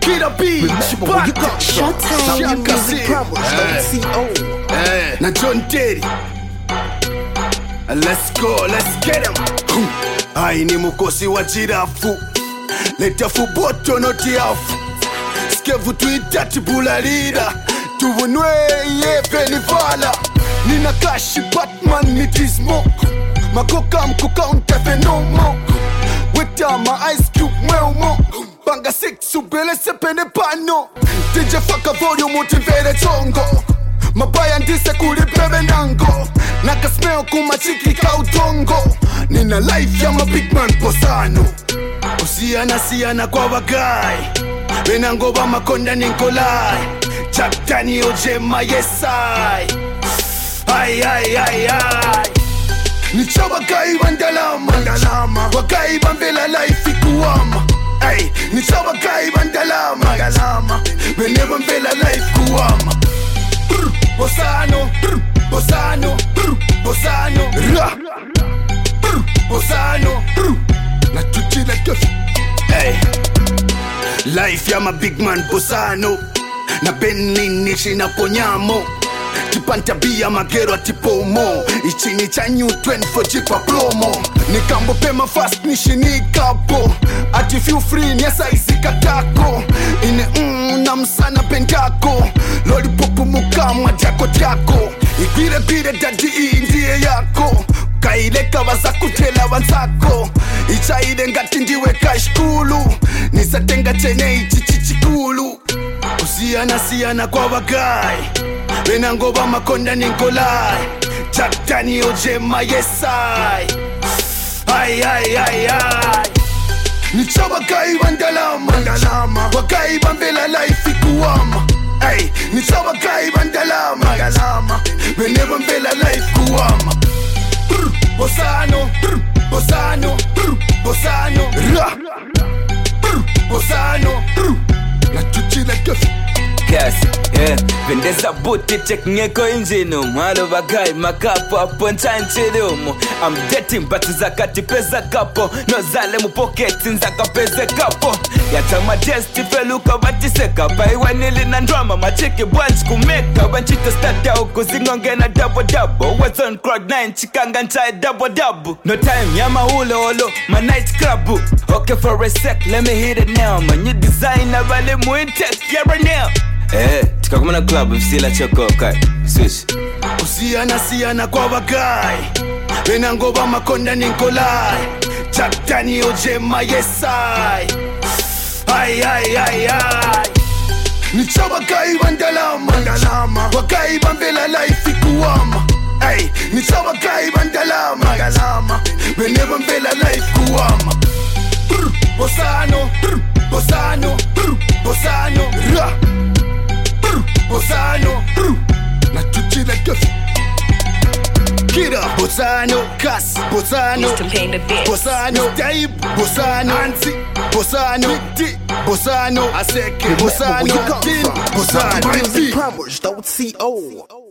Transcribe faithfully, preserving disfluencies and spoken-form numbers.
Kida B, Chewbacca, Showtime Music Promos, C O eh, na John Terry. Let's go, let's get him. Ai ni mukosi wa jirafu, leta fuboto noti afu. Skevu tuitati bulalira, tuwunwe yepe ni vala. Nina kashi Batman ni dismo, makoka mkuka untefe no mo. Weta ma ice cube mweumo, banga six ubele sepene pano. D J faka volume motivere chongo, mabaya ndise kuli bebe nango. Naka smell kumachiki kautongo, nina life ya ma big man posano. Usiana siana kwa wagai, benango ba makonda ninkolai. Jack Daniel Jema yesai. Ay ay ay ay. Nicha wagai bandalama, bandalama. Wagai bambela life ikuama. Ay, nicha wagai bandalama, bandalama. Bene bambela life kuama. Brr, Bosano, brr, Bosano, brr, Bosano, ra. Brr, Bosano, brr. Na tuchila kefi. Hey, life ya ma big man Bosano. Na Benny nishi na ponyamo. Kipanta bia magero atipo mo. Ichini chanyu twenty-four jipa promo. Nikambo pema fast nishi nikapo. Ati feel free nyasa isikatako. Ine mm na msana pendako. Lollipop mukama jako jako. Igwire gwire dadi indiye yako. Kaileka waza kutela wanzako. Ichaide ngati ndiwe kashkulu. Nisatenga chene ichichichikulu. Usiana siana kwa wagai, benango ba makonda ninkolai. Jack Daniel Jema yesai. Ay ay ay ay. Nicha wagai bandalama, bandalama. Wagai bambela life ikuama. Ay, nicha wagai bandalama, bandalama. Bene bambela life kuama. Brr, Bosano, brr, Bosano, brr, Bosano, ra. Brr, Bosano, brr. Na tuchila kefi. Yes, yeah. Vendeza booty check ngeko injinu. Malo bagai makapo hapo nchanchirumu. I'm dating but zakati pesa kapo. No zale mu pocket nzaka pesa kapo. Yata majesty feluka batiseka. Paiwa nili na drama machiki bunch kumeka. Wanchita start ya uko zingonge na double double. Was on crowd nine chikanga nchai double double. No time yama ulo olo my night club. Okay for a sec let me hit it now. My new designer vale muintek yeah right now. Eh, tukakumana club msila choko kai switch. Usiana siana kwa wagai, benango ba makonda ninkolai. Jack Daniel Jema yesai. Ay ay ay ay. Nicha wagai bandalama, bandalama. Wagai bambela life ikuama. Ay, nicha wagai bandalama, bandalama. Bene bambela life kuama. Brr, Bosano, brr, Bosano, brr, Bosano, ra. Bosano, na tuchila kefi. Kida Bosano, Kas Bosano, Bosano, Taib Bosano, Ansi Bosano, Ti Bosano, Aseke Bosano, Tin Bosano, Music Promos, C O